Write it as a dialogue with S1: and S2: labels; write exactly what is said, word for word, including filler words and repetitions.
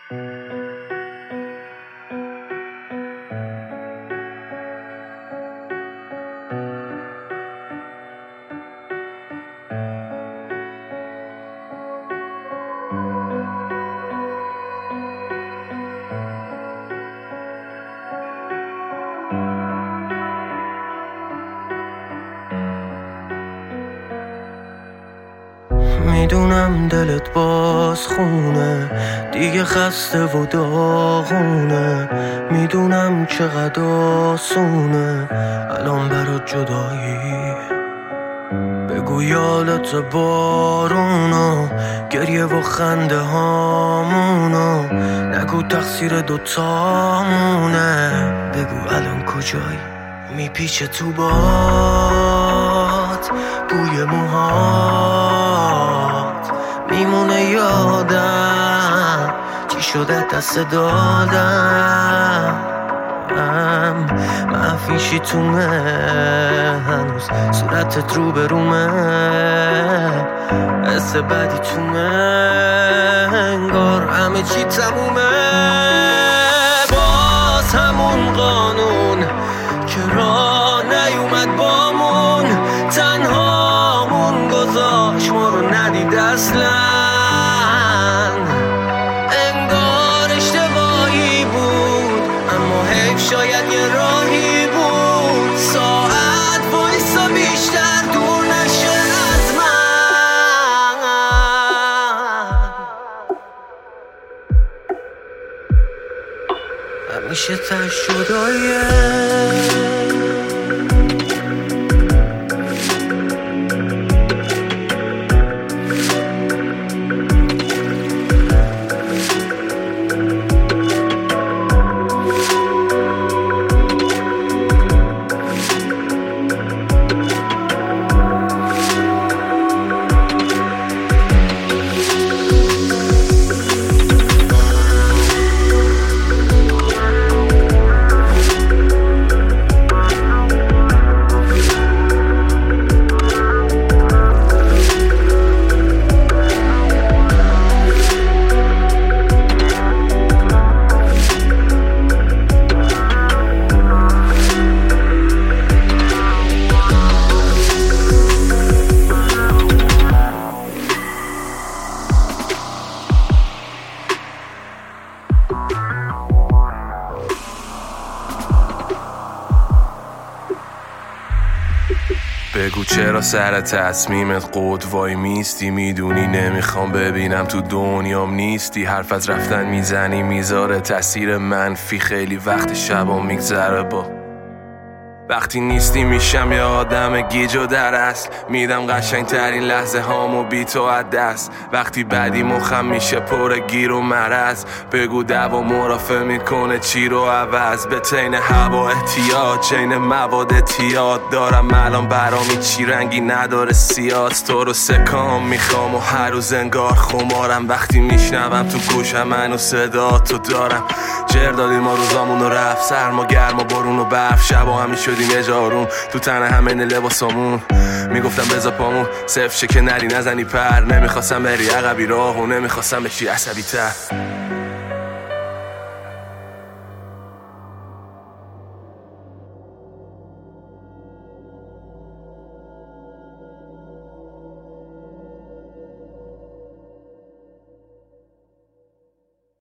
S1: میدونم دلت باز خونه دیگه خسته و داغونه، میدونم چقدر آسونه الان برات جدایی. بگو یادت بارونو، گریه و خنده هامونو، نگو تقصیر دوتامونه. بگو الان کجایی، میپیچه تو باد بوی موهات، میمونه یادم چی شده دست دادم. مفیشی تومه هنوز صورتت رو برومه، حس بدی تومه انگار همه چی تمومه. باز همون قانون که راه نیومد بامون، تنهامون گذاشت ما رو ندید اصلا. انگار اشتباهی بود اما حیف شاید یه راهی بود. ساعت وایسا بیشتر دور نشه از من، همیشه تش شدایه.
S2: بگو چرا سر تصمیمت قد وای میستی، میدونی نمیخوام ببینم تو دنیام نیستی. حرف از رفتن میزنی میذاره تاثیر منفی، خیلی وقت شبا میگذره با وقتی نیستی. میشم یه آدم گیج و در اصل، میدم قشنگ ترین لحظه هامو بی تو از دست. وقتی بعدی مخم میشه پر گیر و مرض، بگو دوا مرافع میکنه چی رو عوض. به تین هوا احتیاط، چین مواد اعتیاد دارم الان برامی چی رنگی نداره سیاست. تو رو سکام میخوام و هر روز انگار خمارم، وقتی میشنوم تو گوشم منو صدا تو دارم. جر دادیم ما روزامون رو رفت، سرما گرما بارون و برف، شبا همی شدیم یه جارون تو تن همه لباسامون. میگفتم بزا پامون صفر شه که نری نزنی پر، نمیخواستم بری عقبی راهو، نمیخواستم بشی عصبی تر.